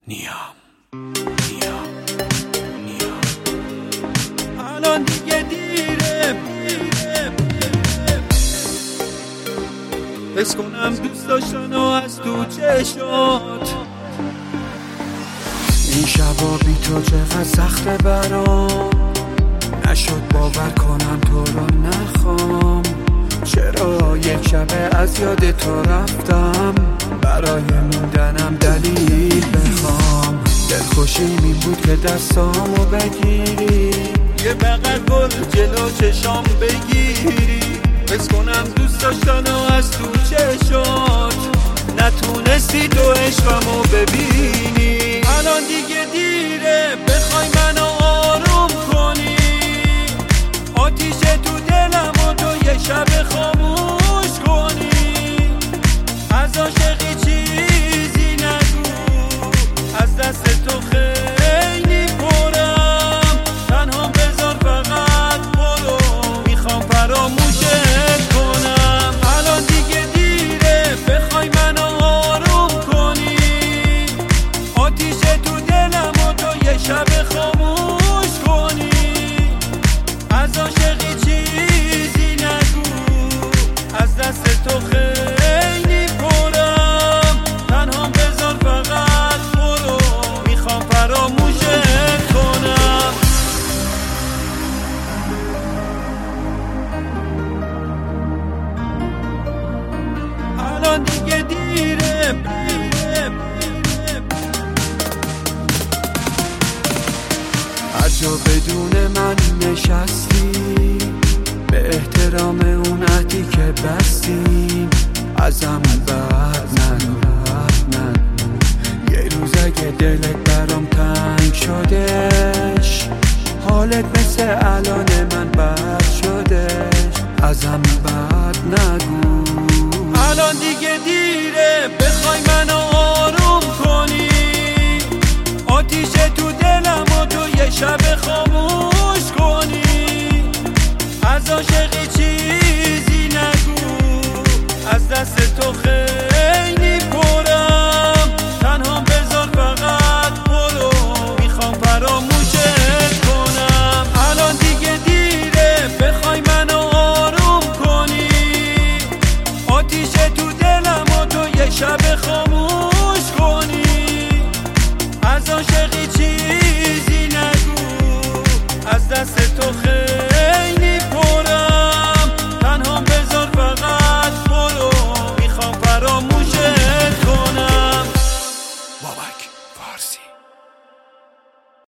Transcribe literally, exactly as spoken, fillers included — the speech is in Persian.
نیام نیام نیام الان دیگه دیره، حس کنم دوست داشتن و از تو چشات. این شبا بی تو چقدر سخته برام، نشد باور کنم تو رو نخوام. چرا یک شبه از یاد تو رفتم، برای موندنم دلیل بخوام. دلخوشیم این بود که دستامو بگیری، یه بغل گل جلو چشام بگیری. حس کنم دوست داشتن و از تو چشات، نتونستی تو عشقمو ببینی. الان دیگه دیره، بخوای منو آروم کنی. آتیش تو دلم و تو یه شب خاموش کنی. از عاشقی چیزی نگو، از دست تو خیلی پرم. تنها بذار فقط برو، میخوام فراموشت کنم. الان دیگه دیره، بخوای منو آروم کنی. آتیش تو دلم و تو یه شب خاموش کنی. از عاشقی چیزی نگو، از دست تو خیلی پرم. تنها بذار فقط برو، میخوام فراموشت کنم. الان دیگه دیره، هر جا بدون من نشستی، به احترام اون عهدی که بستیم. ازم بعد نگو نگو، یه روز اگه دلت برام تنگ شدش، حالت مثل الان من بد شدش. ازم بعد نگو. الان دیگه دیره، بخوای منو آروم کنی. آتیش تو دلم و تو یه شب خاموش کنی. از عاشقی چیزی نگو، از دست تو خیلی پرم. تنها بذار فقط برو، میخوام فراموشت کنم. الان دیگه دیره، بخوای منو آروم کنی. آتیش تو دلم و تو یه شب خاموش کنی. از عاشقی چیزی نگو، از دست تو خیلی پرم. تنها بذار فقط برو، میخوام فراموشت کنم. بابک فارسی.